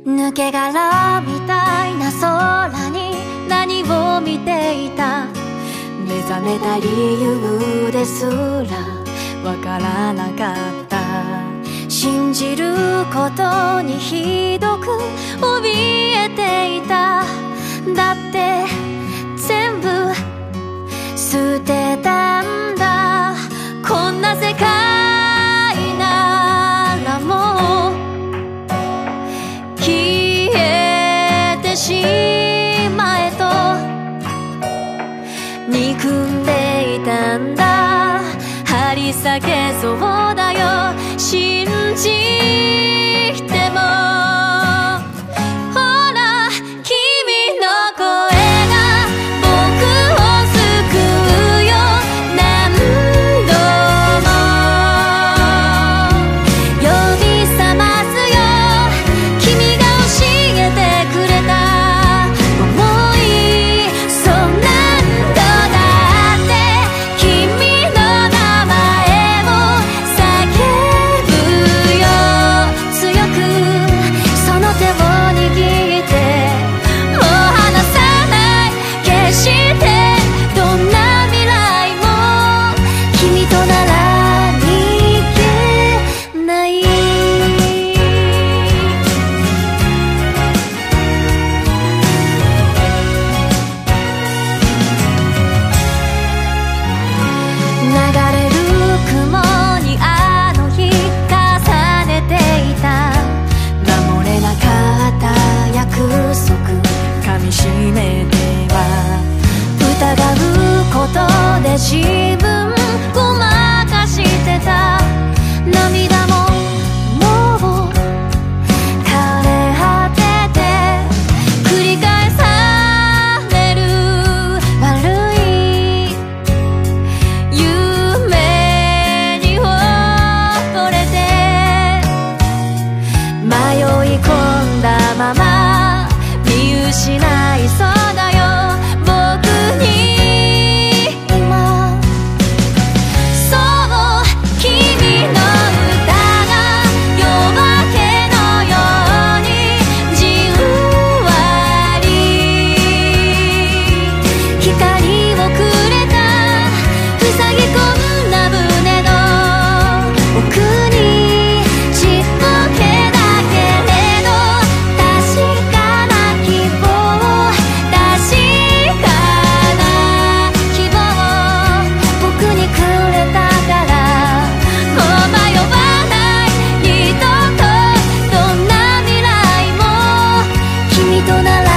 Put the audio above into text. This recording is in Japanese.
抜け殻みたいな空に何を見ていた。目覚めた理由ですらわからなかった。信じることにひどく怯えていた。だって全部捨てたんだ。こんな世界ならもう消えてしまえと憎んでいたんだ。張り裂けそうだよ信じても。ほら君の声が僕を救うよ。何度も呼び覚ますよ。君が教えてくれた想い。そう何度だって君の名前を叫ぶよ。強くその手を握ってもう離さない。決してどんな未来も君となら逃げない。流れる雲にあの日重ねていた。守れなかった約束噛みしめては疑うことで自分ごまかしてた。涙ももう枯れ果てて繰り返される悪い夢に溺れて迷い込んだまま見失いそうだよ僕に今。そう君の歌が夜明けのようにじんわり光をくれた。塞ぎ込んだ胸の奥にちっぽけだけれど確かな希望。確かな希望僕にくれたから。もう迷わない。二度とどんな未来も君となら